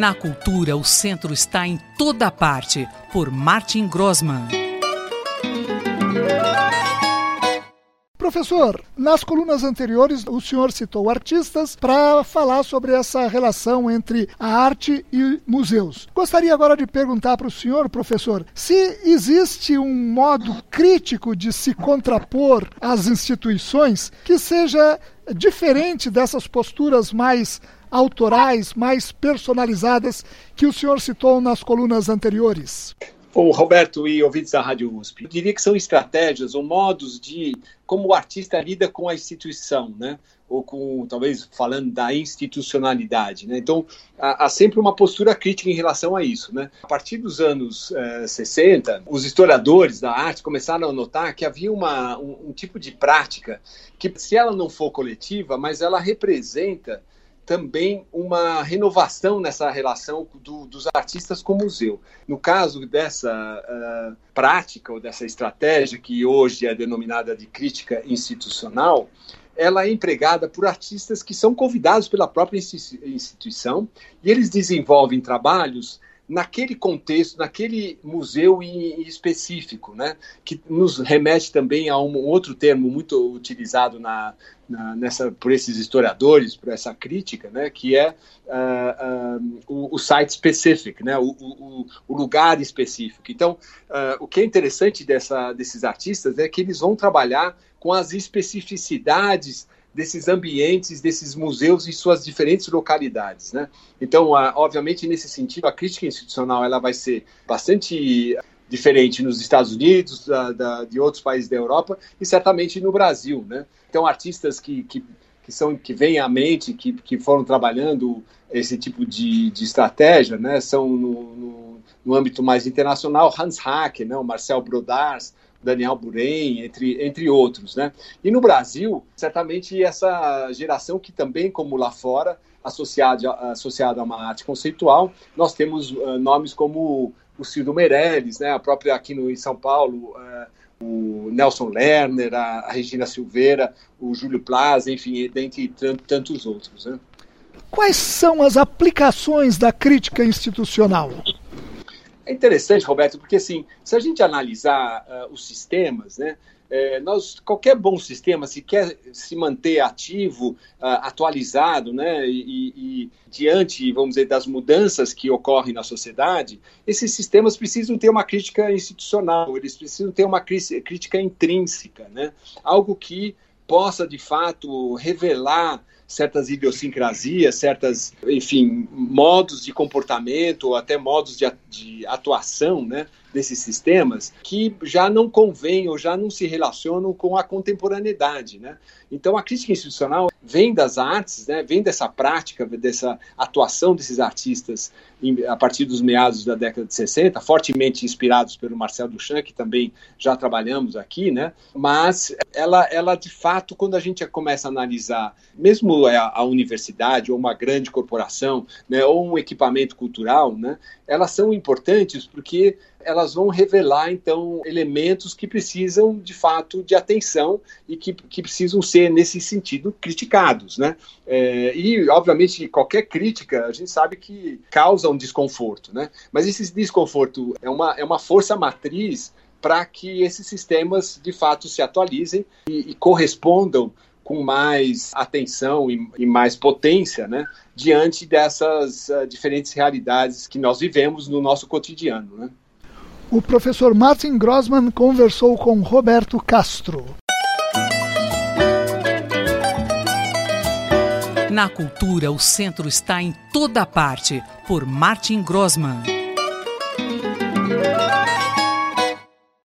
Na cultura, o centro está em toda parte, por Martin Grossmann. Professor, nas colunas anteriores o senhor citou artistas para falar sobre essa relação entre a arte e museus. Gostaria agora de perguntar para o senhor, professor, se existe um modo crítico de se contrapor às instituições que seja diferente dessas posturas mais autorais, mais personalizadas que o senhor citou nas colunas anteriores. O Roberto e ouvintes da Rádio USP, eu diria que são estratégias ou modos de como o artista lida com a instituição, né? Ou com, talvez, falando da institucionalidade, né? Então, há sempre uma postura crítica em relação a isso, né? A partir dos anos 60, os historiadores da arte começaram a notar que havia um tipo de prática que, se ela não for coletiva, mas ela representa também uma renovação nessa relação dos artistas com o museu. No caso dessa prática ou dessa estratégia, que hoje é denominada de crítica institucional, ela é empregada por artistas que são convidados pela própria instituição e eles desenvolvem trabalhos naquele contexto, naquele museu em específico, né? Que nos remete também a um outro termo muito utilizado por esses historiadores, por essa crítica, né? Que é o site specific, né? O lugar específico. Então, o que é interessante desses artistas é que eles vão trabalhar com as especificidades desses ambientes, desses museus e suas diferentes localidades, né? Então, obviamente, nesse sentido, a crítica institucional ela vai ser bastante diferente nos Estados Unidos, de outros países da Europa e certamente no Brasil, né? Então, artistas que vêm à mente, que foram trabalhando esse tipo de estratégia, né? São no âmbito mais internacional, Hans Haacke, né? O Marcel Brodars, Daniel Buren, entre outros, né? E no Brasil, certamente essa geração que também, como lá fora, associada a uma arte conceitual, nós temos nomes como o Ciro Meirelles, né? A própria aqui em São Paulo, o Nelson Lerner, a Regina Silveira, o Júlio Plaza, enfim, dentre tantos outros, né? Quais são as aplicações da crítica institucional? É interessante, Roberto, porque assim, se a gente analisar os sistemas, né, qualquer bom sistema, se quer se manter ativo, atualizado, né, e diante, vamos dizer, das mudanças que ocorrem na sociedade, esses sistemas precisam ter uma crítica institucional, eles precisam ter uma crítica intrínseca, né, algo que possa, de fato, revelar certas idiosincrasias, enfim, modos de comportamento ou até modos de atuação, né, desses sistemas que já não convêm ou já não se relacionam com a contemporaneidade, né? Então, a crítica institucional vem das artes, né, vem dessa prática, dessa atuação desses artistas a partir dos meados da década de 60, fortemente inspirados pelo Marcel Duchamp, que também já trabalhamos aqui, né? Mas ela de fato, quando a gente começa a analisar, mesmo a universidade ou uma grande corporação, né, ou um equipamento cultural, né, elas são importantes porque elas vão revelar, então, elementos que precisam, de fato, de atenção e que precisam ser, nesse sentido, criticados, né? E, obviamente, qualquer crítica, a gente sabe que causa um desconforto, né? Mas esse desconforto é uma força matriz para que esses sistemas, de fato, se atualizem e correspondam com mais atenção e mais potência, né, diante dessas diferentes realidades que nós vivemos no nosso cotidiano, né? O professor Martin Grossmann conversou com Roberto Castro. Na cultura, o centro está em toda parte, por Martin Grossmann.